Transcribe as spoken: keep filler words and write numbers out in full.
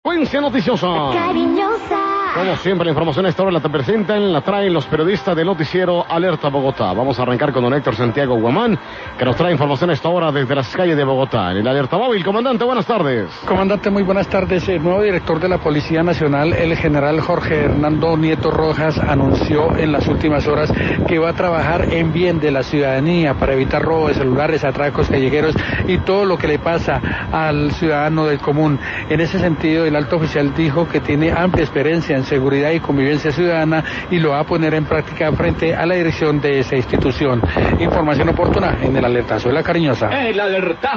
Frecuencia noticiosa. Cariñosa. Como siempre, la información a esta hora la te presentan, la traen los periodistas del noticiero Alerta Bogotá. Vamos a arrancar con don Héctor Santiago Guamán, que nos trae información a esta hora desde las calles de Bogotá. En el Alerta Móvil, comandante, buenas tardes. Comandante, muy buenas tardes. El nuevo director de la Policía Nacional, el general Jorge Hernando Nieto Rojas, anunció en las últimas horas que va a trabajar en bien de la ciudadanía para evitar robos de celulares, atracos callejeros y todo lo que le pasa al ciudadano del común. En ese sentido, el alto oficial dijo que tiene amplia experiencia en seguridad y convivencia ciudadana y lo va a poner en práctica frente a la dirección de esa institución. Información oportuna en el Alertazo de la Cariñosa. El Alertazo.